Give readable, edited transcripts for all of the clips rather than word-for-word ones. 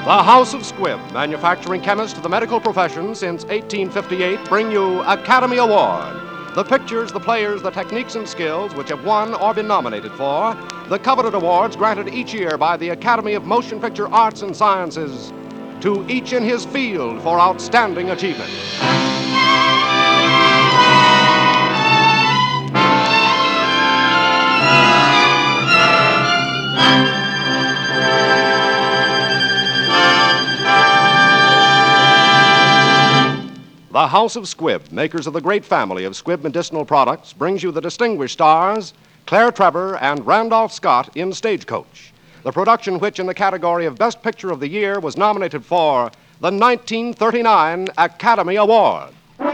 The House of Squibb, manufacturing chemists to the medical profession since 1858, bring you Academy Award. The pictures, the players, the techniques and skills which have won or been nominated for the coveted awards granted each year by the Academy of Motion Picture Arts and Sciences to each in his field for outstanding achievement. The House of Squibb, makers of the great family of Squibb medicinal products, brings you the distinguished stars Claire Trevor and Randolph Scott in Stagecoach, the production which in the category of Best Picture of the Year was nominated for the 1939 Academy Award.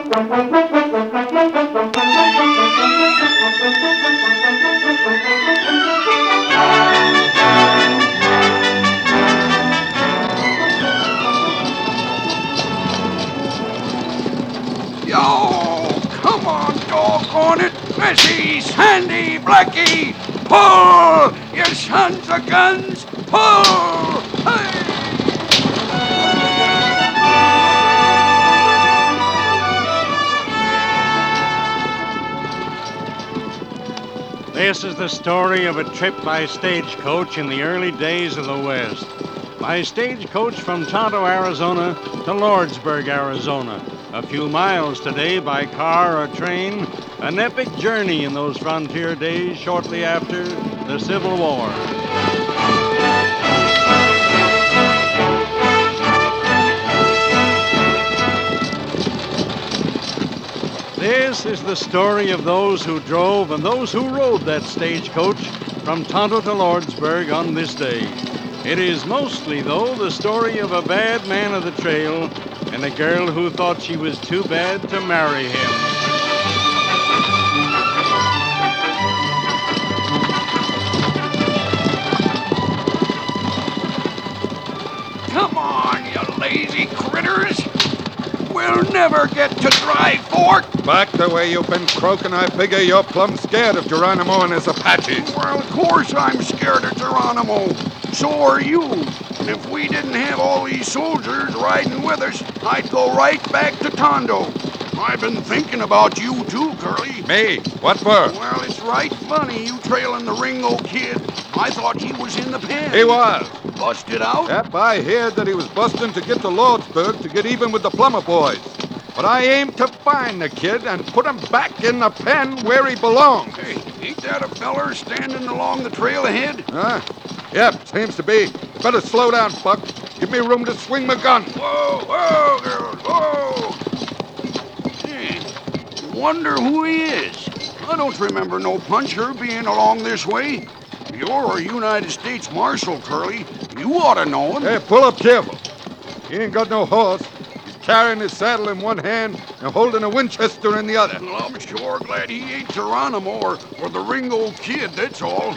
Yo, come on, doggone it. Missy, Sandy, Blackie, pull! You sons of guns, pull! Hey! This is the story of a trip by stagecoach in the early days of the West. By stagecoach from Tonto, Arizona to Lordsburg, Arizona. A few miles today by car or train, an epic journey in those frontier days shortly after the Civil War. This is the story of those who drove and those who rode that stagecoach from Tonto to Lordsburg on this day. It is mostly, though, the story of a bad man of the trail and a girl who thought she was too bad to marry him. Come on, you lazy critters. We'll never get to Dry Fork. Back the way you've been croaking, I figure you're plumb scared of Geronimo and his Apaches. Well, of course I'm scared of Geronimo. So are you. And if we didn't have all these soldiers riding with us, I'd go right back to Tondo. I've been thinking about you too, Curly. Me? What for? Well, it's right funny you trailing the Ringo Kid. I thought he was in the pen. He was. Busted out? Yep, I heard that he was busting to get to Lordsburg to get even with the Plummer boys. But I aim to find the kid and put him back in the pen where he belongs. Hey, ain't that a feller standing along the trail ahead? Huh? Yep, seems to be. Better slow down, Buck. Give me room to swing my gun. Whoa, whoa, girls, whoa! Hey, wonder who he is. I don't remember no puncher being along this way. You're a United States Marshal, Curly. You ought to know him. Hey, pull up careful. He ain't got no horse. He's carrying his saddle in one hand and holding a Winchester in the other. Well, I'm sure glad he ain't Geronimo or the Ringo Kid, that's all.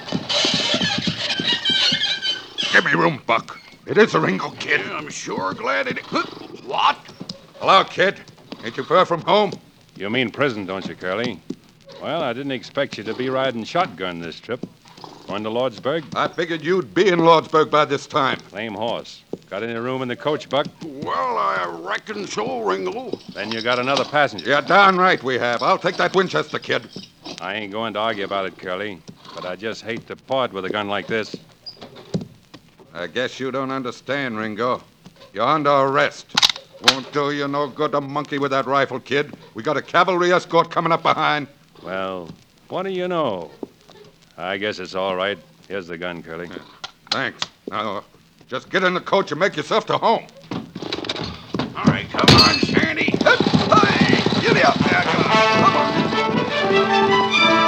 Give me room, Buck. It is the Ringo Kid. Yeah, I'm sure glad it... What? Hello, kid. Ain't you far from home? You mean prison, don't you, Curly? Well, I didn't expect you to be riding shotgun this trip. Going to Lordsburg? I figured you'd be in Lordsburg by this time. Lame horse. Got any room in the coach, Buck? Well, I reckon so, Ringo. Then you got another passenger. Yeah, darn right we have. I'll take that Winchester, kid. I ain't going to argue about it, Curly, but I just hate to part with a gun like this. I guess you don't understand, Ringo. You're under arrest. Won't do you no good to monkey with that rifle, kid. We got a cavalry escort coming up behind. Well, what do you know? I guess it's all right. Here's the gun, Curly. Thanks. Now, just get in the coach and make yourself to home. All right, come on, Sandy. Hey, get up there, come on.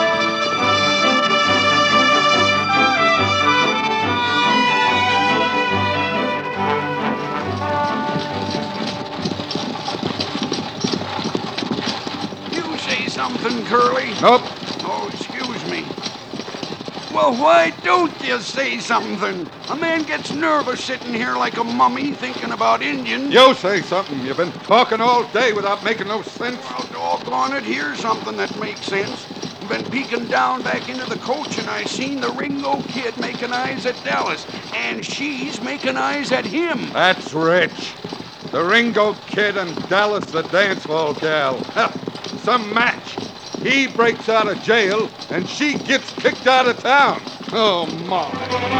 You say something, Curly? Nope. Oh, excuse me. Well, why don't you say something? A man gets nervous sitting here like a mummy thinking about Indians. You say something. You've been talking all day without making no sense. Well, doggone it, here's something that makes sense. been peeking down back into the coach, and I seen the Ringo kid making eyes at Dallas, and she's making eyes at him. That's rich. The Ringo kid and Dallas the dance hall gal. Some match. He breaks out of jail, and she gets kicked out of town. Oh, my.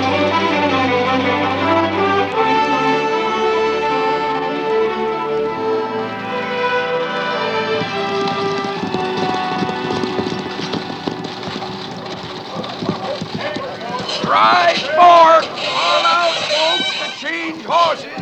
Ride more! All out, folks, to change horses.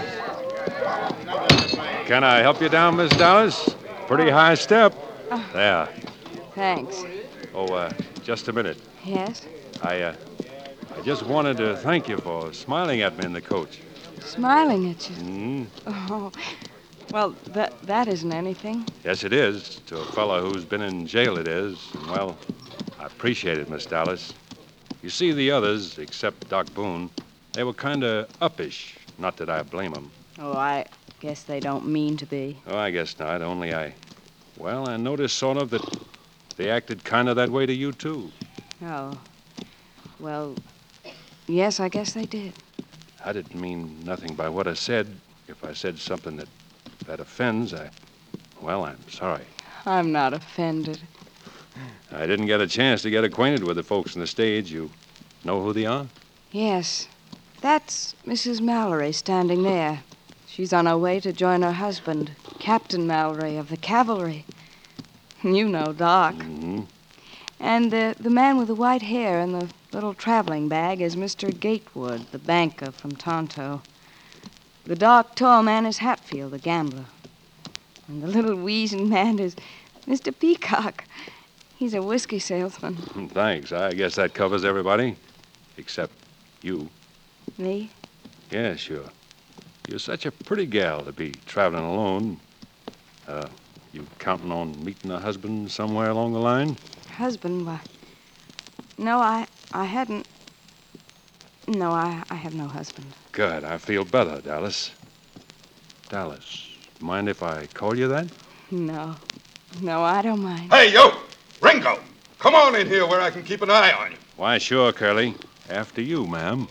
Can I help you down, Miss Dallas? Pretty high step. There. Thanks. Oh, just a minute. Yes? I just wanted to thank you for smiling at me in the coach. Smiling at you. Hmm? Oh, well, that isn't anything. Yes, it is. To a fellow who's been in jail, it is. And, well, I appreciate it, Miss Dallas. You see, the others, except Doc Boone, they were kind of uppish. Not that I blame them. Oh, I guess they don't mean to be. Oh, I guess not. Only I noticed sort of that they acted kind of that way to you, too. Oh. Well, yes, I guess they did. I didn't mean nothing by what I said. If I said something that offends, I'm sorry. I'm not offended. I didn't get a chance to get acquainted with the folks on the stage. You know who they are? Yes. That's Mrs. Mallory standing there. She's on her way to join her husband, Captain Mallory of the cavalry. You know Doc. Mm-hmm. And the man with the white hair and the little traveling bag is Mr. Gatewood, the banker from Tonto. The dark, tall man is Hatfield, the gambler. And the little wheezing man is Mr. Peacock. He's a whiskey salesman. Thanks. I guess that covers everybody. Except you. Me? Yeah, sure. You're such a pretty gal to be traveling alone. You counting on meeting a husband somewhere along the line? Husband? Why? No, I hadn't. No, I have no husband. Good. I feel better, Dallas. Dallas, mind if I call you that? No. No, I don't mind. Hey, you! Ringo! Come on in here where I can keep an eye on you. Why, sure, Curly. After you, ma'am.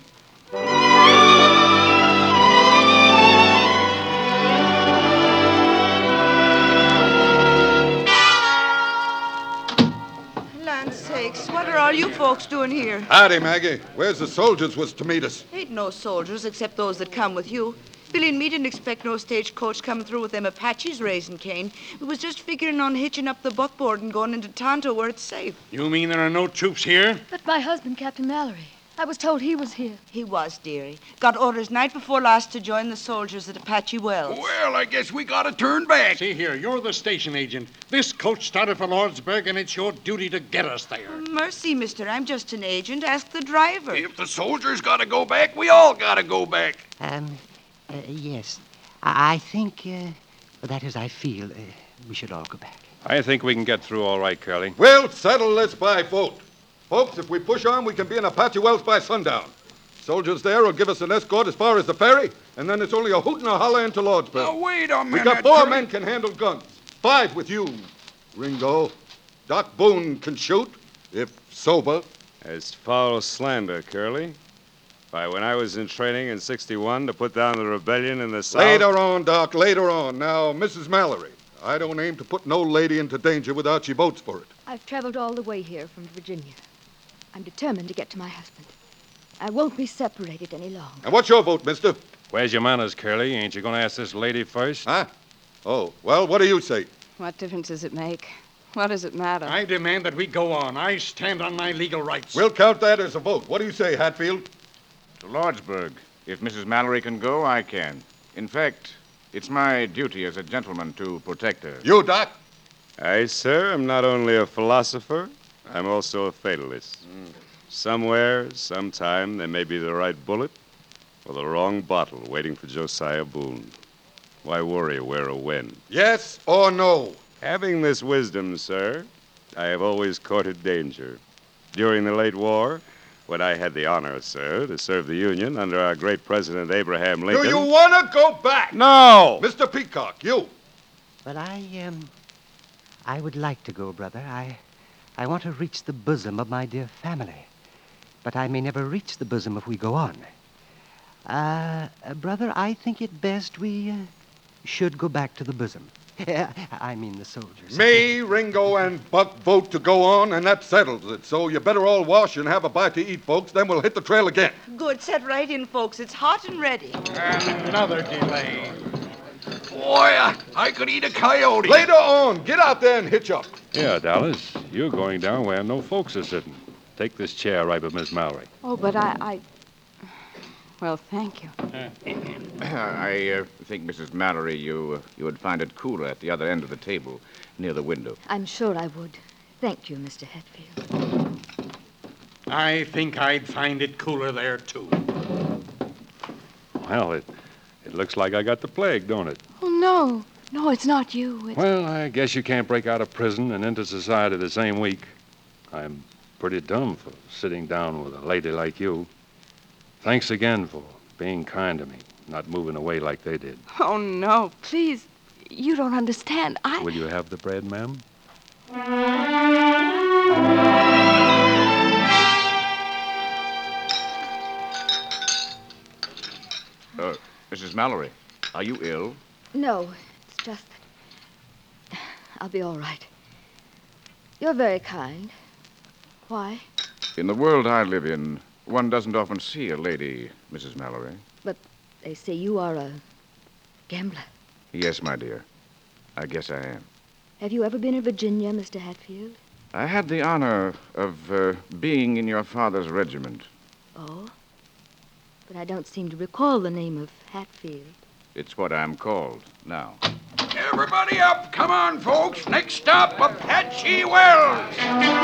Land's sakes, what are all you folks doing here? Howdy, Maggie. Where's the soldiers was to meet us? Ain't no soldiers except those that come with you. Billy and me didn't expect no stagecoach coming through with them Apaches raising Cane. We was just figuring on hitching up the buckboard and going into Tonto where it's safe. You mean there are no troops here? But my husband, Captain Mallory. I was told he was here. He was, dearie. Got orders night before last to join the soldiers at Apache Wells. Well, I guess we gotta turn back. See here, you're the station agent. This coach started for Lordsburg, and it's your duty to get us there. Mercy, mister. I'm just an agent. Ask the driver. If the soldiers gotta go back, we all gotta go back. Yes. I think, that is, I feel, we should all go back. I think we can get through all right, Curly. We'll settle this by vote. Folks, if we push on, we can be in Apache Wells by sundown. Soldiers there will give us an escort as far as the ferry, and then it's only a hoot and a holler into Lordsburg. Now, wait a We minute. got 4 Curly. men can handle guns. 5 with you, Ringo. Doc Boone can shoot, if sober. It's foul slander, Curly. Why, when I was in training in '61 to put down the rebellion in the South... Later on, Doc, later on. Now, Mrs. Mallory, I don't aim to put no lady into danger without she votes for it. I've traveled all the way here from Virginia. I'm determined to get to my husband. I won't be separated any longer. And what's your vote, mister? Where's your manners, Curly? Ain't you going to ask this lady first? Huh? Oh, well, what do you say? What difference does it make? What does it matter? I demand that we go on. I stand on my legal rights. We'll count that as a vote. What do you say, Hatfield? To Lordsburg. If Mrs. Mallory can go, I can. In fact, it's my duty as a gentleman to protect her. You, Doc? I, sir, am not only a philosopher, I'm also a fatalist. Somewhere, sometime, there may be the right bullet or the wrong bottle waiting for Josiah Boone. Why worry where or when? Yes or no? Having this wisdom, sir, I have always courted danger. During the late war, when I had the honor, sir, to serve the Union under our great President Abraham Lincoln... Do you want to go back? No! Mr. Peacock, you. Well, I would like to go, brother. I want to reach the bosom of my dear family. But I may never reach the bosom if we go on. Brother, I think it best we should go back to the bosom. I mean the soldiers. Me, Ringo, and Buck vote to go on, and that settles it. So you better all wash and have a bite to eat, folks. Then we'll hit the trail again. Good. Set right in, folks. It's hot and ready. Another delay. Boy, I could eat a coyote. Later on, get out there and hitch up. Yeah, Dallas, you're going down where no folks are sitting. Take this chair right with Miss Mallory. Oh, but I... Well, thank you. I think, Mrs. Mallory, you would find it cooler at the other end of the table, near the window. I'm sure I would. Thank you, Mr. Hatfield. I think I'd find it cooler there, too. Well, it looks like I got the plague, don't it? Oh, no. No, it's not you. It's... Well, I guess you can't break out of prison and into society the same week. I'm pretty dumb for sitting down with a lady like you. Thanks again for being kind to me, not moving away like they did. Oh, no. Please. You don't understand. Will you have the bread, ma'am? Mrs. Mallory, are you ill? No, it's just that I'll be all right. You're very kind. Why? In the world I live in, one doesn't often see a lady, Mrs. Mallory. But they say you are a gambler. Yes, my dear. I guess I am. Have you ever been in Virginia, Mr. Hatfield? I had the honor of being in your father's regiment. Oh? But I don't seem to recall the name of Hatfield. It's what I'm called now. Everybody up. Come on, folks. Next stop, Apache Wells.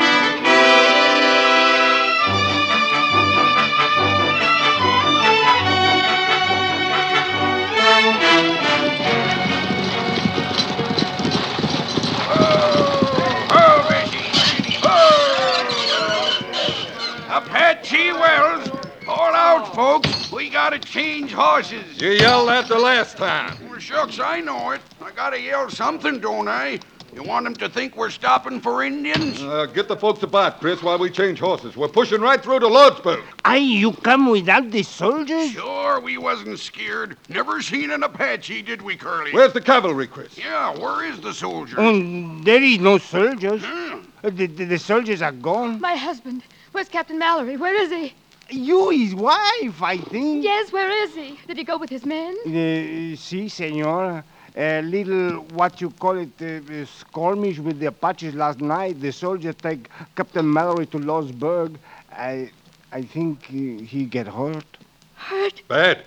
Apache Wells. All out, folks. We gotta change horses. You yelled that the last time. Well, shucks, I know it. I gotta yell something, don't I? You want them to think we're stopping for Indians? Get the folks about, Chris, while we change horses. We're pushing right through to Lordsburg. Aye, you come without the soldiers? Sure, we wasn't scared. Never seen an Apache, did we, Curly? Where's the cavalry, Chris? Yeah, where is the soldier? There is no soldiers. Huh? The soldiers are gone. My husband. Where's Captain Mallory? Where is he? You, his wife, I think. Yes, where is he? Did he go with his men? Si, senor. A little, what you call it, skirmish with the Apaches last night. The soldiers take Captain Mallory to Lordsburg. I think he get hurt. Hurt? Bad.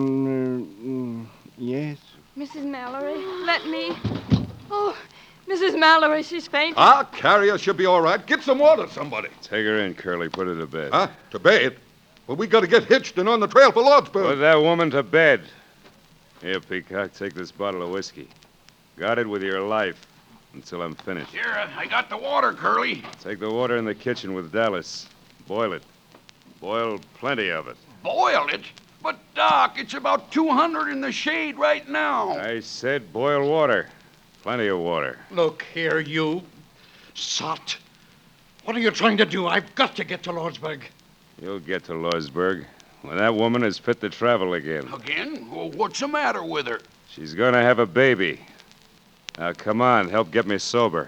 Yes. Mrs. Mallory, let me... Oh, Mrs. Mallory, she's fainting. Our carrier should be all right. Get some water, somebody. Take her in, Curly. Put her to bed. Huh? To bed? Well, we got to get hitched and on the trail for Lordsburg. Put that woman to bed. Here, Peacock, take this bottle of whiskey. Guard it with your life until I'm finished. Here, I got the water, Curly. Take the water in the kitchen with Dallas. Boil it. Boil plenty of it. Boil it? But, Doc, it's about 200 in the shade right now. I said boil water. Plenty of water. Look here, you sot. What are you trying to do? I've got to get to Lordsburg. You'll get to Lordsburg when that woman is fit to travel again. Again? Well, what's the matter with her? She's going to have a baby. Now, come on, help get me sober.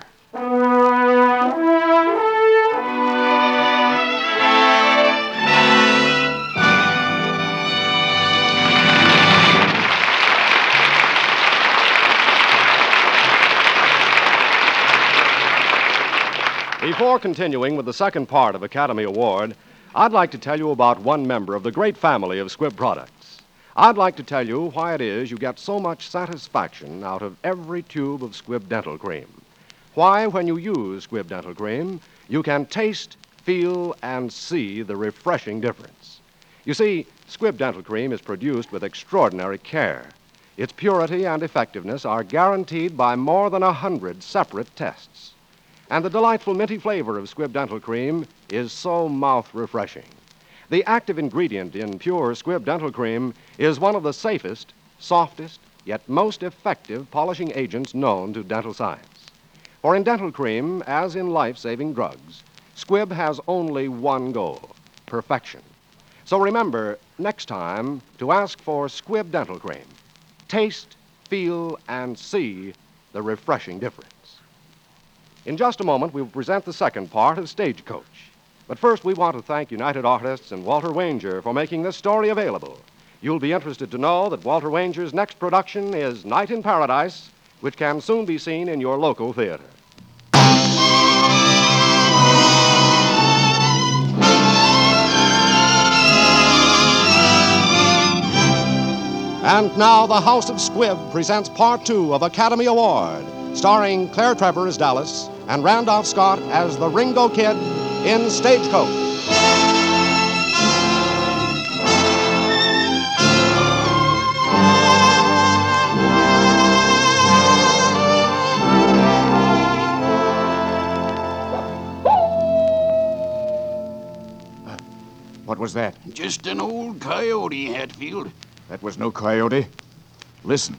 Before continuing with the second part of Academy Award, I'd like to tell you about one member of the great family of Squibb products. I'd like to tell you why it is you get so much satisfaction out of every tube of Squibb Dental Cream. Why, when you use Squibb Dental Cream, you can taste, feel, and see the refreshing difference. You see, Squibb Dental Cream is produced with extraordinary care. Its purity and effectiveness are guaranteed by more than 100 separate tests. And the delightful minty flavor of Squibb Dental Cream is so mouth-refreshing. The active ingredient in pure Squibb Dental Cream is one of the safest, softest, yet most effective polishing agents known to dental science. For in dental cream, as in life-saving drugs, Squibb has only one goal: perfection. So remember, next time, to ask for Squibb dental cream. Taste, feel, and see the refreshing difference. In just a moment, we will present the second part of Stagecoach. But first, we want to thank United Artists and Walter Wanger for making this story available. You'll be interested to know that Walter Wanger's next production is Night in Paradise, which can soon be seen in your local theater. And now, the House of Squibb presents Part 2 of Academy Award, starring Claire Trevor as Dallas and Randolph Scott as the Ringo Kid in Stagecoach. What was that? Just an old coyote, Hatfield. That was no coyote. Listen.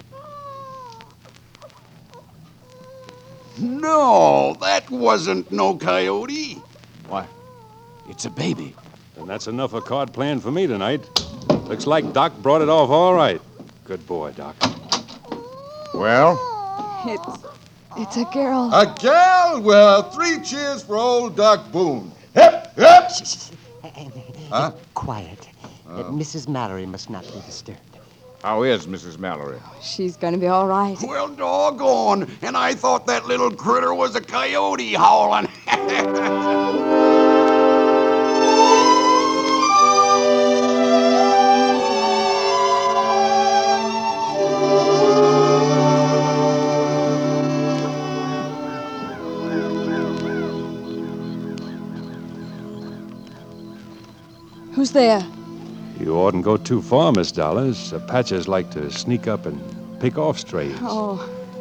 No, that wasn't no coyote. Why, it's a baby. And that's enough of card playing for me tonight. Looks like Doc brought it off all right. Good boy, Doc. Well? It's a girl. A gal? Well, 3 cheers for old Doc Boone. Hip, hip! Huh? Quiet. Mrs. Mallory must not be disturbed. How is Mrs. Mallory? She's going to be all right. Well, doggone. And I thought that little critter was a coyote howling. Who's there? You oughtn't go too far, Miss Dallas. Apaches like to sneak up and pick off strays. Oh,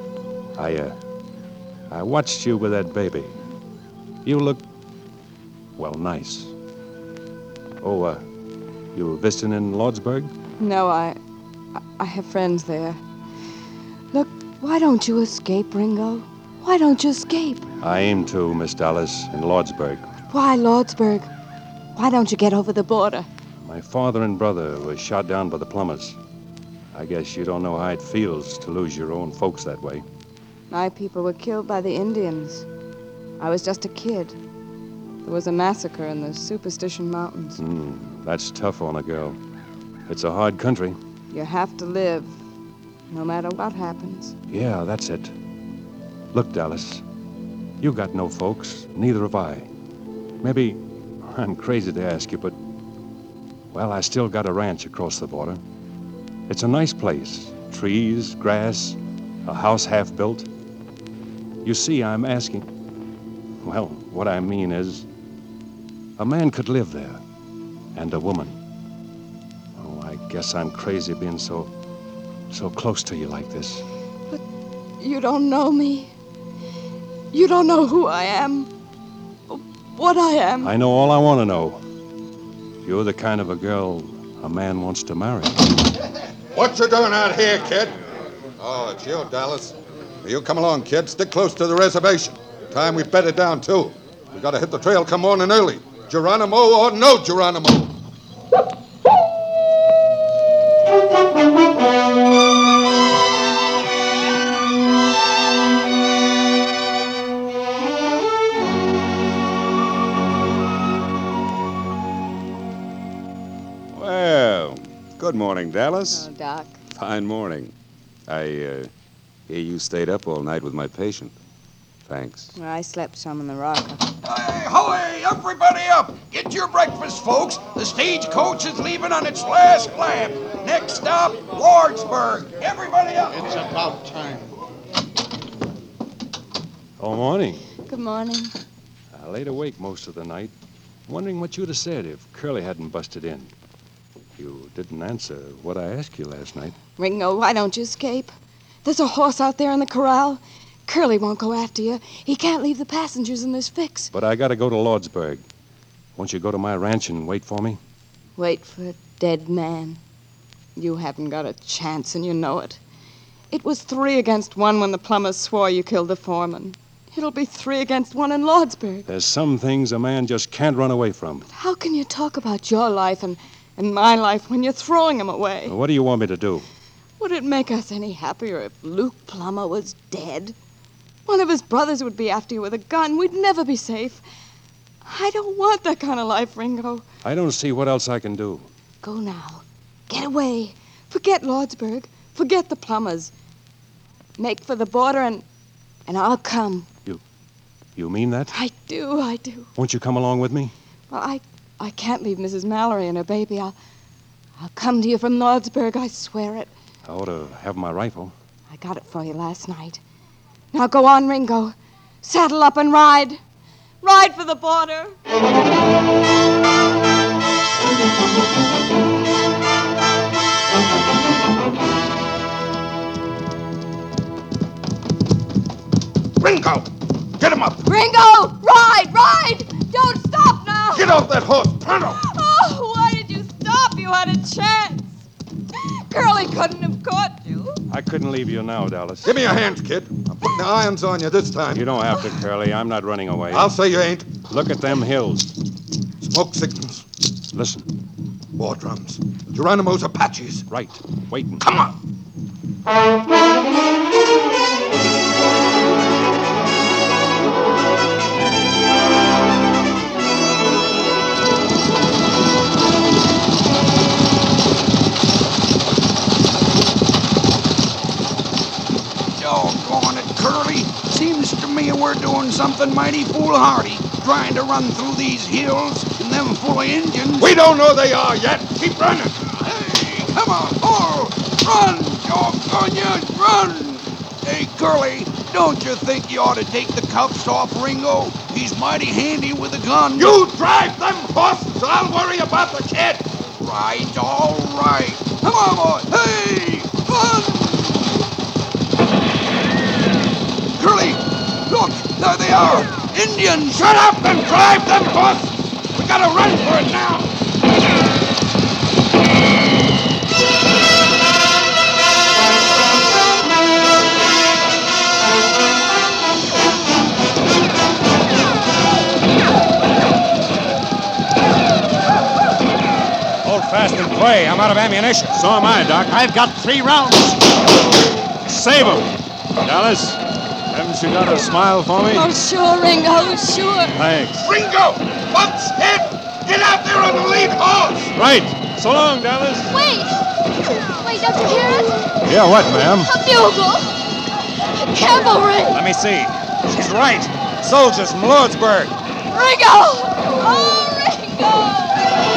I watched you with that baby. You look, well, nice. Oh, you visiting in Lordsburg? no, I have friends there. Look, why don't you escape, Ringo? Why don't you escape? I aim to, Miss Dallas, in Lordsburg. Why, Lordsburg? Why don't you get over the border? My father and brother were shot down by the plumbers. I guess you don't know how it feels to lose your own folks that way. My people were killed by the Indians. I was just a kid. There was a massacre in the Superstition Mountains. That's tough on a girl. It's a hard country. You have to live, no matter what happens. Yeah, that's it. Look, Dallas, you got no folks, neither have I. Maybe I'm crazy to ask you, but, well, I still got a ranch across the border. It's a nice place. Trees, grass, a house half built. You see, I'm asking, well, what I mean is, a man could live there, and a woman. Oh, I guess I'm crazy being so close to you like this. But you don't know me. You don't know who I am, what I am. I know all I want to know. You're the kind of a girl a man wants to marry. What you doing out here, kid? Oh, it's you, Dallas. You come along, kid. Stick close to the reservation. Time we bedded down, too. We gotta hit the trail come morning early. Geronimo or no Geronimo. Well, good morning, Dallas. Oh, Doc. Fine morning. I hear you stayed up all night with my patient. Thanks. Well, I slept some in the rocker. Hey, hoy, everybody up! Get your breakfast, folks. The stagecoach is leaving on its last lap. Next stop, Lordsburg. Everybody up! It's about time. Oh, morning. Good morning. I laid awake most of the night, wondering what you'd have said if Curly hadn't busted in. You didn't answer what I asked you last night. Ringo, why don't you escape? There's a horse out there in the corral. Curly won't go after you. He can't leave the passengers in this fix. But I gotta go to Lordsburg. Won't you go to my ranch and wait for me? Wait for a dead man. You haven't got a chance, and you know it. It was 3 against 1 when the plumbers swore you killed the foreman. It'll be 3 against 1 in Lordsburg. There's some things a man just can't run away from. How can you talk about your life and my life when you're throwing them away? What do you want me to do? Would it make us any happier if Luke Plummer was dead? One of his brothers would be after you with a gun. We'd never be safe. I don't want that kind of life, Ringo. I don't see what else I can do. Go now. Get away. Forget Lordsburg. Forget the Plumbers. Make for the border and I'll come. You mean that? I do. Won't you come along with me? Well, I can't leave Mrs. Mallory and her baby. I'll come to you from Lordsburg, I swear it. I ought to have my rifle. I got it for you last night. Now go on, Ringo. Saddle up and ride. Ride for the border. Ringo! Get him up! Ringo! Ride! Don't stop now! Get off that horse, pronto! Oh, why did you stop? You had a chance. Curly couldn't have caught you. I couldn't leave you now, Dallas. Give me your hands, kid. I'm putting the irons on you this time. You don't have to, Curly. I'm not running away. I'll say you ain't. Look at them hills. Smoke signals. Listen. War drums. Geronimo's Apaches. Right. Waiting. Come on! Doggone it, Curly. Seems to me we're doing something mighty foolhardy, trying to run through these hills and them full of Indians. We don't know they are yet. Keep running. Hey, come on. Oh, run, doggone you, run. Hey, Curly, don't you think you ought to take the cuffs off Ringo? He's mighty handy with a gun. You drive them horses. I'll worry about the kid. All right. Come on, boy. Hey, run. Curly, look, there they are. Indians. Shut up and drive them horses. We gotta run for it now. Hold fast and play. I'm out of ammunition. So am I, Doc. I've got 3 rounds. Save him. Dallas, haven't you got a smile for me? Oh, sure, Ringo, sure. Thanks. Ringo, Buck's hit. Get out there on the lead horse. Right. So long, Dallas. Wait, don't you hear it? Yeah, what, ma'am? A bugle. Cavalry. Let me see. She's right. Soldiers from Lordsburg. Ringo! Oh, Ringo!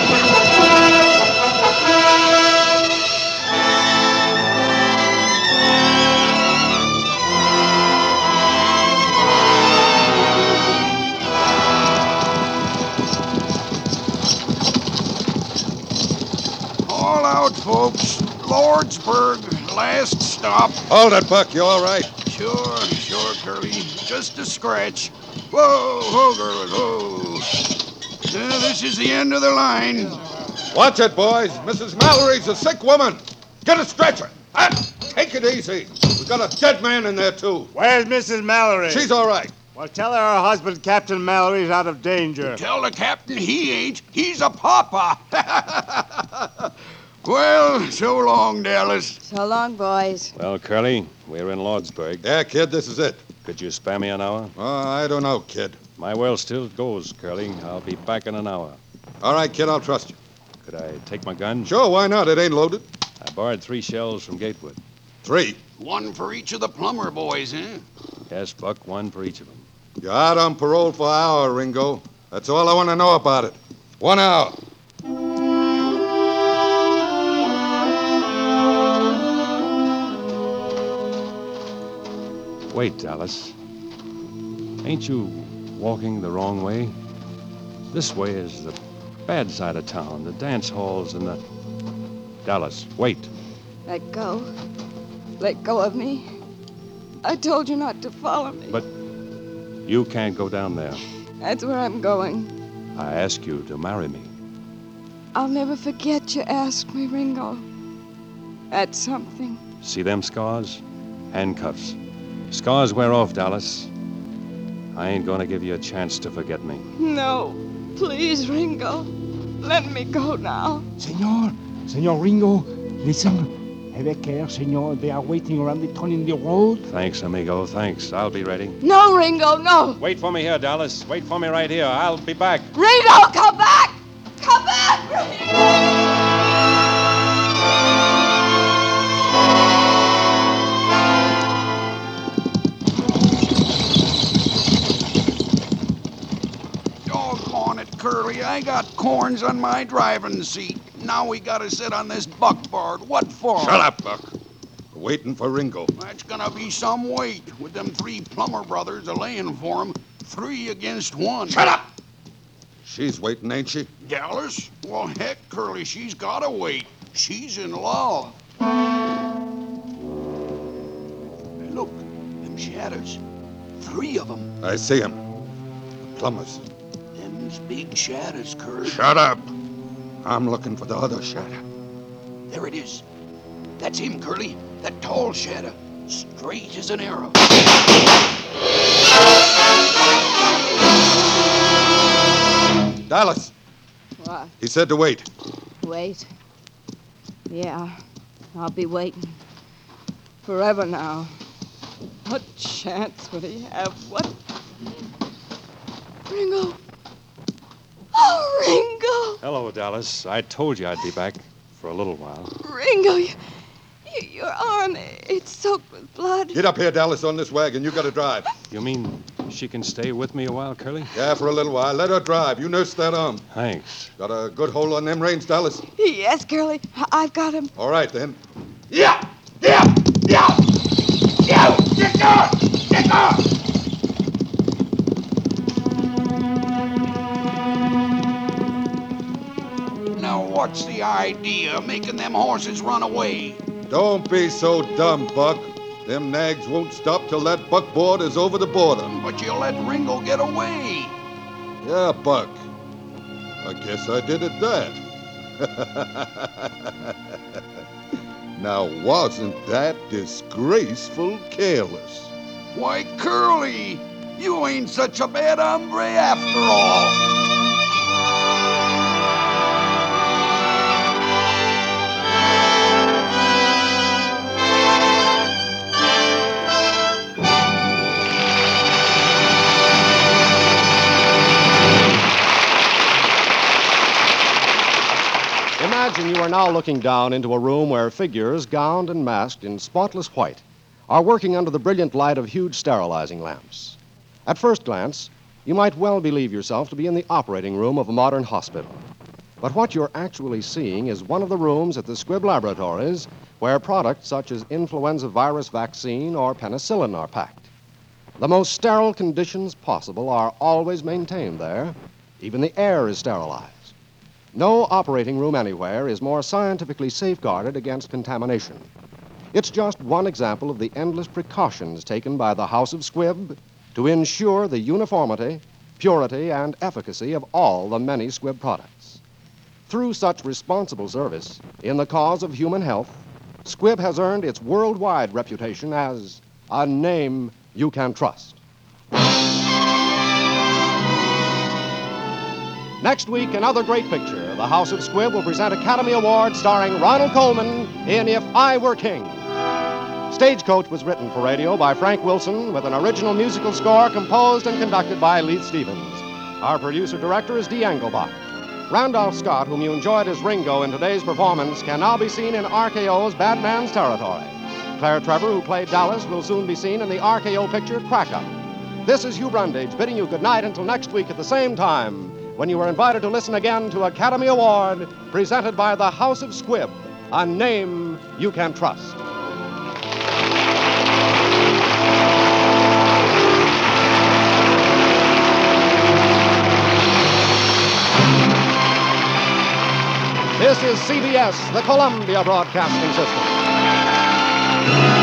All out, folks. Lordsburg, last stop. Hold it, Buck. You all right? Sure, Curly. Just a scratch. Whoa, girls, whoa. This is the end of the line. Watch it, boys. Mrs. Mallory's a sick woman. Get a stretcher. Take it easy. We've got a dead man in there, too. Where's Mrs. Mallory? She's all right. Well, tell her husband, Captain Mallory's out of danger. Tell the captain he ain't. He's a papa. Well, so long, Dallas. So long, boys. Well, Curly, we're in Lordsburg. Yeah, kid, this is it. Could you spare me an hour? I don't know, kid. My well still goes, Curly. I'll be back in an hour. All right, kid, I'll trust you. Could I take my gun? Sure, why not? It ain't loaded. I borrowed 3 shells from Gatewood. 3. One for each of the Plummer boys, eh? Yes, Buck, 1 for each of them. You're out on parole for an hour, Ringo. That's all I want to know about it. 1 hour. Wait, Dallas. Ain't you walking the wrong way? This way is the bad side of town, the dance halls and the... Dallas, wait. Let go. Let go of me. I told you not to follow me. But you can't go down there. That's where I'm going. I ask you to marry me. I'll never forget you asked me, Ringo. That's something. See them scars? Handcuffs. Scars wear off, Dallas. I ain't gonna give you a chance to forget me. No. Please, Ringo. Let me go now. Senor Ringo, listen. Have care, senor. They are waiting around the turn in the road. Thanks, amigo, thanks. I'll be ready. No, Ringo, no. Wait for me here, Dallas. Wait for me right here. I'll be back. Ringo, come back! Come back, Ringo! Doggone it, Curly. I got corns on my driving seat. Now we gotta sit on this buckboard. What for? Shut up, Buck. We're waiting for Ringo. That's gonna be some wait, with them three Plummer brothers a-laying for him. 3 against 1. Shut up! She's waiting, ain't she? Dallas? Well, heck, Curly, she's gotta wait. She's in love. Hey, look, them shadows. 3 of them. I see him. The Plumbers. Them's big shadows, Curly. Shut up. I'm looking for the other shadow. There it is. That's him, Curly. That tall shadow. Straight as an arrow. Dallas. What? He said to wait. Wait. Yeah, I'll be waiting. Forever now. What chance would he have? What? Ringo. Oh, Ringo. Hello, Dallas. I told you I'd be back for a little while. Ringo, your arm, it's soaked with blood. Get up here, Dallas, on this wagon. You gotta drive. You mean she can stay with me a while, Curly? Yeah, for a little while. Let her drive. You nurse that arm. Thanks. Got a good hold on them reins, Dallas? Yes, Curly. I've got him. All right, then. Yeah! Yeah! Yeah! Yeah! Get off! Get off! Now, what's the idea of making them horses run away? Don't be so dumb, Buck. Them nags won't stop till that buckboard is over the border. But you let Ringo get away. Yeah, Buck. I guess I did at that. Now, wasn't that disgraceful careless? Why, Curly, you ain't such a bad hombre after all. Imagine you are now looking down into a room where figures, gowned and masked in spotless white, are working under the brilliant light of huge sterilizing lamps. At first glance, you might well believe yourself to be in the operating room of a modern hospital. But what you're actually seeing is one of the rooms at the Squibb Laboratories where products such as influenza virus vaccine or penicillin are packed. The most sterile conditions possible are always maintained there. Even the air is sterilized. No operating room anywhere is more scientifically safeguarded against contamination. It's just one example of the endless precautions taken by the House of Squibb to ensure the uniformity, purity, and efficacy of all the many Squibb products. Through such responsible service in the cause of human health, Squibb has earned its worldwide reputation as a name you can trust. Next week, another great picture. The House of Squibb will present Academy Award starring Ronald Colman in If I Were King. Stagecoach was written for radio by Frank Wilson with an original musical score composed and conducted by Leith Stevens. Our producer-director is Dee Engelbach. Randolph Scott, whom you enjoyed as Ringo in today's performance, can now be seen in RKO's Bad Man's Territory. Claire Trevor, who played Dallas, will soon be seen in the RKO picture Crack Up. This is Hugh Brundage bidding you good night until next week at the same time, when you are invited to listen again to Academy Award presented by the House of Squibb, a name you can trust. This is CBS, the Columbia Broadcasting System.